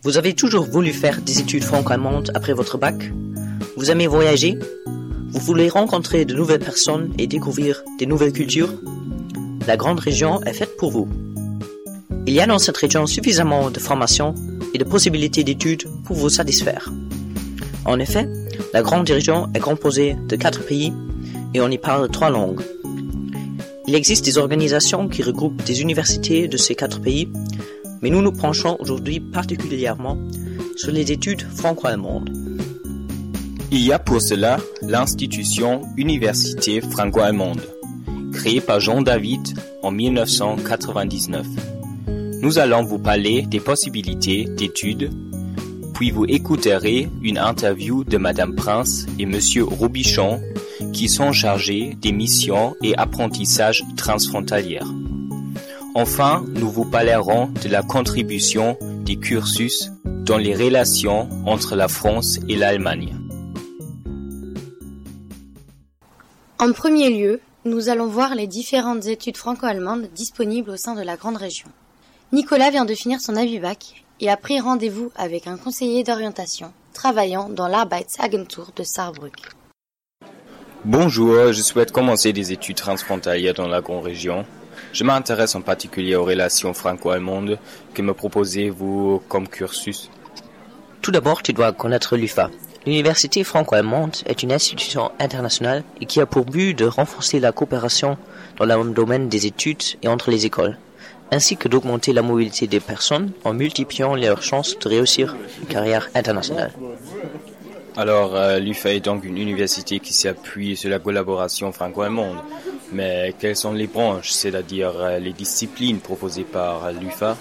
Vous avez toujours voulu faire des études franco-allemandes après votre bac? Vous aimez voyager? Vous voulez rencontrer de nouvelles personnes et découvrir des nouvelles cultures? La grande région est faite pour vous. Il y a dans cette région suffisamment de formations et de possibilités d'études pour vous satisfaire. En effet, la grande région est composée de 4 pays et on y parle 3 langues. Il existe des organisations qui regroupent des universités de ces 4 pays, mais nous nous penchons aujourd'hui particulièrement sur les études franco-allemandes. Il y a pour cela l'institution Université franco-allemande, créée par Jean David en 1999. Nous allons vous parler des possibilités d'études, puis vous écouterez une interview de Madame Prince et Monsieur Robichon qui sont chargés des missions et apprentissages transfrontalières. Enfin, nous vous parlerons de la contribution des cursus dans les relations entre la France et l'Allemagne. En premier lieu, nous allons voir les différentes études franco-allemandes disponibles au sein de la grande région. Nicolas vient de finir son Abi-Bac et a pris rendez-vous avec un conseiller d'orientation travaillant dans l'Arbeitsagentur de Saarbrück. Bonjour, je souhaite commencer des études transfrontalières dans la grande région. Je m'intéresse en particulier aux relations franco-allemandes. Que me proposez-vous comme cursus? Tout d'abord, tu dois connaître l'UFA. L'Université franco-allemande est une institution internationale et qui a pour but de renforcer la coopération dans le domaine des études et entre les écoles, ainsi que d'augmenter la mobilité des personnes en multipliant leurs chances de réussir une carrière internationale. Alors, l'UFA est donc une université qui s'appuie sur la collaboration franco-allemande. Mais quelles sont les branches, c'est-à-dire les disciplines proposées par l'UFA?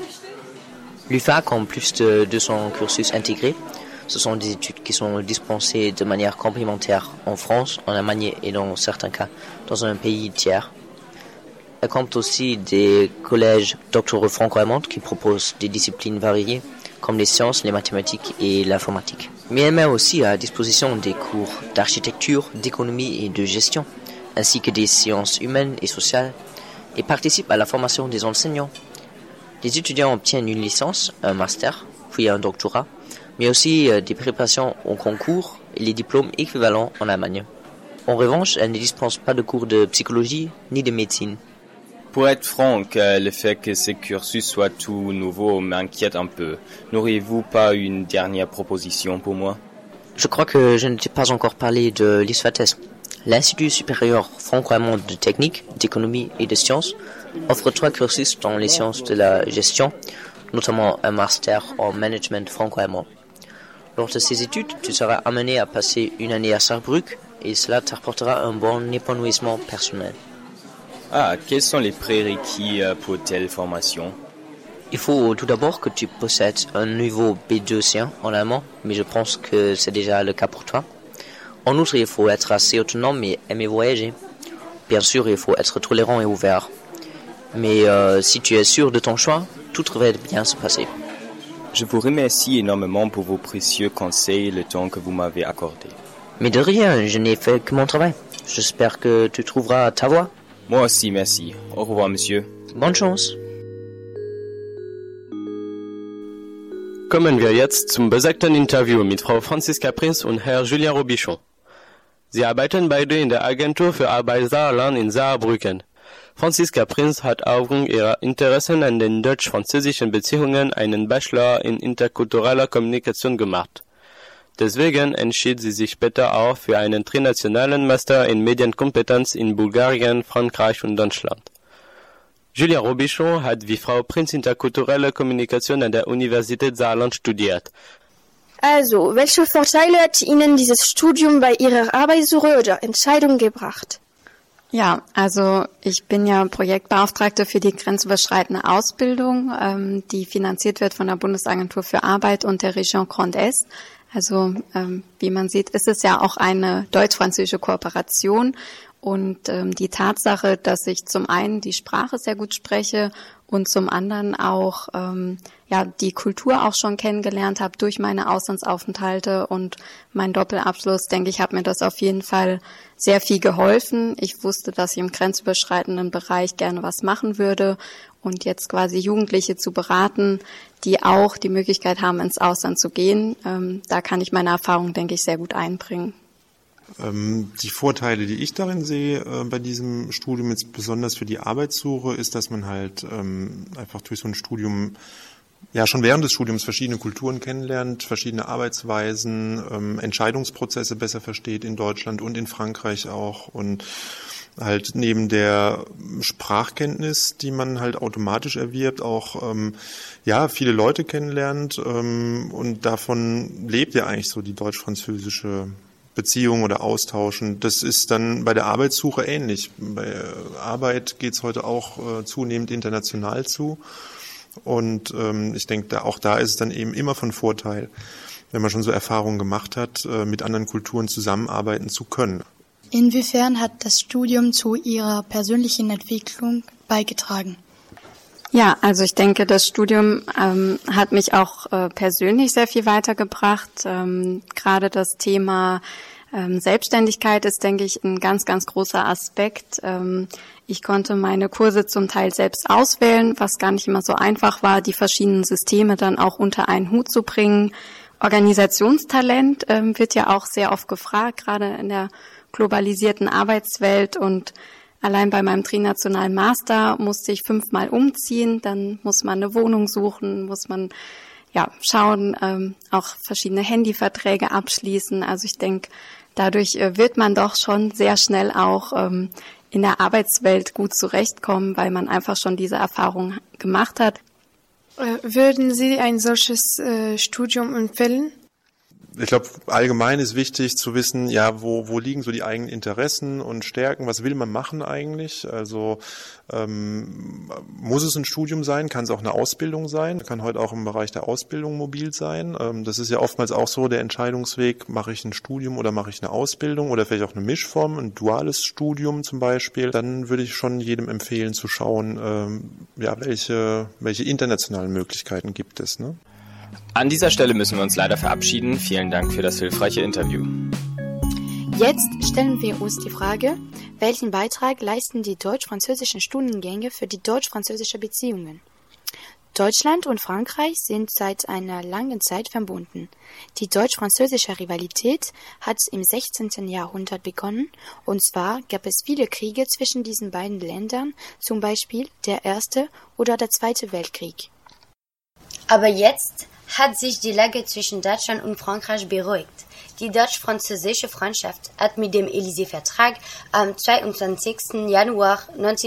L'UFA compte plus de 200 cursus intégrés. Ce sont des études qui sont dispensées de manière complémentaire en France, en Allemagne et dans certains cas dans un pays tiers. Elle compte aussi des collèges doctoraux franco-allemands qui proposent des disciplines variées comme les sciences, les mathématiques et l'informatique. Mais elle met aussi à disposition des cours d'architecture, d'économie et de gestion, ainsi que des sciences humaines et sociales, et participe à la formation des enseignants. Les étudiants obtiennent une licence, un master, puis un doctorat, mais aussi des préparations au concours et les diplômes équivalents en Allemagne. En revanche, elle ne dispense pas de cours de psychologie ni de médecine. Pour être franc, le fait que ce cursus soit tout nouveau m'inquiète un peu. N'auriez-vous pas une dernière proposition pour moi? Je crois que je ne t'ai pas encore parlé de l'ISFATES. L'Institut supérieur franco-allemand de technique, d'économie et de sciences offre 3 cursus dans les sciences de la gestion, notamment un master en management franco-allemand. Lors de ces études, tu seras amené à passer une année à Saarbrück et cela t'apportera un bon épanouissement personnel. Ah, quels sont les prérequis pour telle formation? Il faut tout d'abord que tu possèdes un niveau B2C1 en allemand, mais je pense que c'est déjà le cas pour toi. En outre, il faut être assez autonome et aimer voyager. Bien sûr, il faut être tolérant et ouvert. Mais si tu es sûr de ton choix, tout devrait bien se passer. Je vous remercie énormément pour vos précieux conseils et le temps que vous m'avez accordé. Mais de rien, je n'ai fait que mon travail. J'espère que tu trouveras ta voie. Moi aussi, merci. Au revoir, monsieur. Bonne chance. Kommen wir jetzt zum besagten Interview mit Frau Franziska Prinz und Herr Julien Robichon. Sie arbeiten beide in der Agentur für Arbeit Saarland in Saarbrücken. Franziska Prinz hat aufgrund ihrer Interessen an den deutsch-französischen Beziehungen einen Bachelor in interkultureller Kommunikation gemacht. Deswegen entschied sie sich später auch für einen trinationalen Master in Medienkompetenz in Bulgarien, Frankreich und Deutschland. Julien Robichon hat wie Frau Prinz interkulturelle Kommunikation an der Universität Saarland studiert. Also, welche Vorteile hat Ihnen dieses Studium bei Ihrer Arbeitssuche oder Entscheidung gebracht? Ja, also ich bin ja Projektbeauftragte für die grenzüberschreitende Ausbildung, die finanziert wird von der Bundesagentur für Arbeit und der Region Grand Est. Also wie man sieht, ist es ja auch eine deutsch-französische Kooperation und die Tatsache, dass ich zum einen die Sprache sehr gut spreche und zum anderen auch die Kultur auch schon kennengelernt habe durch meine Auslandsaufenthalte und mein Doppelabschluss, denke ich, hat mir das auf jeden Fall sehr viel geholfen. Ich wusste, dass ich im grenzüberschreitenden Bereich gerne was machen würde und jetzt quasi Jugendliche zu beraten, die auch die Möglichkeit haben, ins Ausland zu gehen. Da kann ich meine Erfahrung, denke ich, sehr gut einbringen. Die Vorteile, die ich darin sehe bei diesem Studium, jetzt besonders für die Arbeitssuche, ist, dass man halt einfach durch so ein Studium schon während des Studiums verschiedene Kulturen kennenlernt, verschiedene Arbeitsweisen, Entscheidungsprozesse besser versteht in Deutschland und in Frankreich auch und halt neben der Sprachkenntnis, die man halt automatisch erwirbt, auch viele Leute kennenlernt und davon lebt ja eigentlich so die deutsch-französische Beziehung oder Austauschen. Das ist dann bei der Arbeitssuche ähnlich. Bei Arbeit geht es heute auch zunehmend international zu. Und ich denke, auch da ist es dann eben immer von Vorteil, wenn man schon so Erfahrungen gemacht hat, mit anderen Kulturen zusammenarbeiten zu können. Inwiefern hat das Studium zu Ihrer persönlichen Entwicklung beigetragen? Ja, also ich denke, das Studium hat mich auch persönlich sehr viel weitergebracht. Gerade das Thema Selbstständigkeit ist, denke ich, ein ganz, ganz großer Aspekt. Ich konnte meine Kurse zum Teil selbst auswählen, was gar nicht immer so einfach war, die verschiedenen Systeme dann auch unter einen Hut zu bringen. Organisationstalent wird ja auch sehr oft gefragt, gerade in der globalisierten Arbeitswelt, und allein bei meinem trinationalen Master musste ich 5-mal umziehen, dann muss man eine Wohnung suchen, muss man schauen, auch verschiedene Handyverträge abschließen. Also ich denke, dadurch wird man doch schon sehr schnell auch in der Arbeitswelt gut zurechtkommen, weil man einfach schon diese Erfahrung gemacht hat. Würden Sie ein solches Studium empfehlen? Ich glaube, allgemein ist wichtig zu wissen, wo liegen so die eigenen Interessen und Stärken, was will man machen eigentlich? Also muss es ein Studium sein, kann es auch eine Ausbildung sein, kann heute auch im Bereich der Ausbildung mobil sein. Das ist ja oftmals auch so der Entscheidungsweg, mache ich ein Studium oder mache ich eine Ausbildung oder vielleicht auch eine Mischform, ein duales Studium zum Beispiel. Dann würde ich schon jedem empfehlen zu schauen, welche internationalen Möglichkeiten gibt es, ne? An dieser Stelle müssen wir uns leider verabschieden. Vielen Dank für das hilfreiche Interview. Jetzt stellen wir uns die Frage, welchen Beitrag leisten die deutsch-französischen Studiengänge für die deutsch-französischen Beziehungen? Deutschland und Frankreich sind seit einer langen Zeit verbunden. Die deutsch-französische Rivalität hat im 16. Jahrhundert begonnen, und zwar gab es viele Kriege zwischen diesen beiden Ländern, zum Beispiel der Erste oder der Zweite Weltkrieg. Aber jetzt hat sich die Lage zwischen Deutschland und Frankreich beruhigt. Die deutsch-französische Freundschaft hat mit dem Élysée-Vertrag am 22. Januar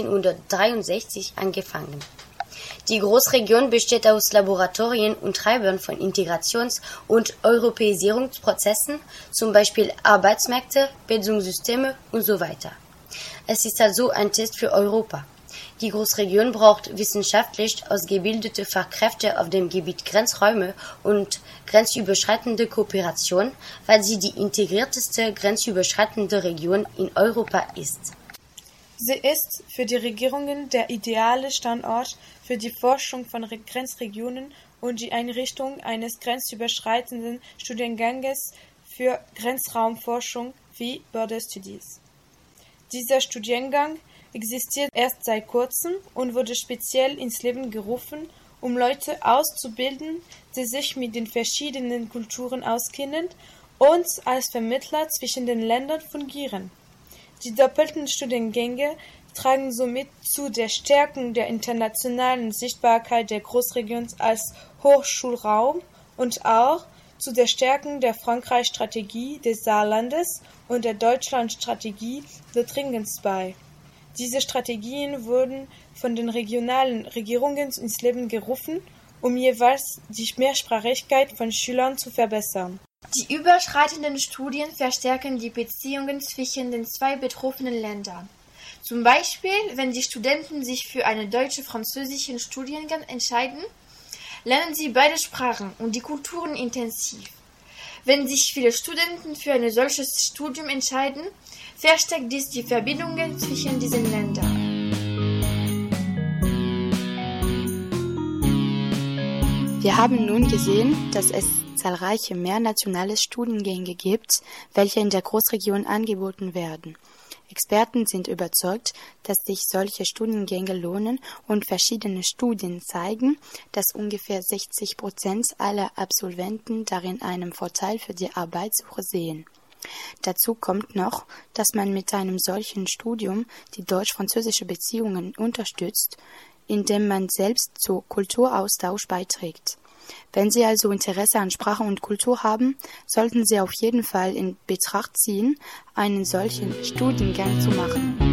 1963 angefangen. Die Großregion besteht aus Laboratorien und Treibern von Integrations- und Europäisierungsprozessen, zum Beispiel Arbeitsmärkte, Bildungssysteme und so weiter. Es ist also ein Test für Europa. Die Großregion braucht wissenschaftlich ausgebildete Fachkräfte auf dem Gebiet Grenzräume und grenzüberschreitende Kooperation, weil sie die integrierteste grenzüberschreitende Region in Europa ist. Sie ist für die Regierungen der ideale Standort für die Forschung von Grenzregionen und die Einrichtung eines grenzüberschreitenden Studienganges für Grenzraumforschung wie Border Studies. Dieser Studiengang existiert erst seit kurzem und wurde speziell ins Leben gerufen, um Leute auszubilden, die sich mit den verschiedenen Kulturen auskennen und als Vermittler zwischen den Ländern fungieren. Die doppelten Studiengänge tragen somit zu der Stärkung der internationalen Sichtbarkeit der Großregion als Hochschulraum und auch zu der Stärkung der Frankreich-Strategie des Saarlandes und der Deutschland-Strategie Lothringens bei. Diese Strategien wurden von den regionalen Regierungen ins Leben gerufen, um jeweils die Mehrsprachigkeit von Schülern zu verbessern. Die überschreitenden Studien verstärken die Beziehungen zwischen den zwei betroffenen Ländern. Zum Beispiel, wenn die Studenten sich für einen deutsch-französischen Studiengang entscheiden, lernen sie beide Sprachen und die Kulturen intensiv. Wenn sich viele Studenten für ein solches Studium entscheiden, verstärkt dies die Verbindungen zwischen diesen Ländern. Wir haben nun gesehen, dass es zahlreiche mehrnationale Studiengänge gibt, welche in der Großregion angeboten werden. Experten sind überzeugt, dass sich solche Studiengänge lohnen und verschiedene Studien zeigen, dass ungefähr 60% aller Absolventen darin einen Vorteil für die Arbeitssuche sehen. Dazu kommt noch, dass man mit einem solchen Studium die deutsch-französische Beziehungen unterstützt, indem man selbst zu Kulturaustausch beiträgt. Wenn Sie also Interesse an Sprache und Kultur haben, sollten Sie auf jeden Fall in Betracht ziehen, einen solchen Studiengang zu machen.